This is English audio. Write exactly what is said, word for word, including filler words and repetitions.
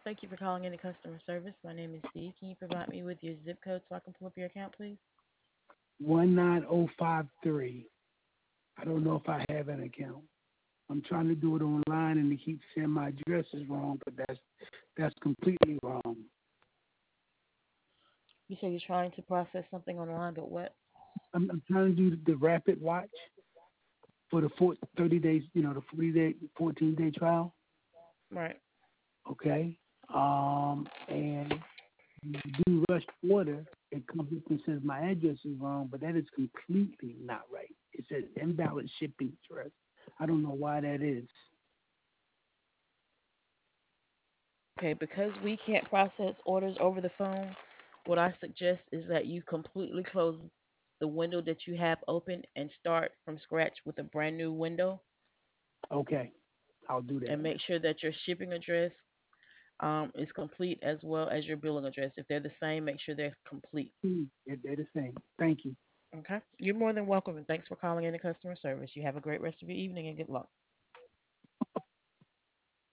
Thank you for calling in customer service. My name is Dee. Can you provide me with your zip code so I can pull up your account, please? one nine oh five three. I don't know if I have an account. I'm trying to do it online and it keeps saying my address is wrong, but that's that's completely wrong. You say you're trying to process something online, but what? I'm, I'm trying to do the rapid watch for the four, thirty days, you know, the forty day, fourteen day trial. Right. Okay. Um, and you do rush order, it comes up and says my address is wrong, but that is completely not right. It says invalid shipping address. I don't know why that is. Okay, because we can't process orders over the phone, what I suggest is that you completely close the window that you have open and start from scratch with a brand new window Okay, I'll do that. and make sure that your shipping address um, is complete as well as your billing address. If they're the same, make sure they're complete. Hmm, they're the same. Thank you. Okay? You're more than welcome, and thanks for calling in to customer service. You have a great rest of your evening and good luck.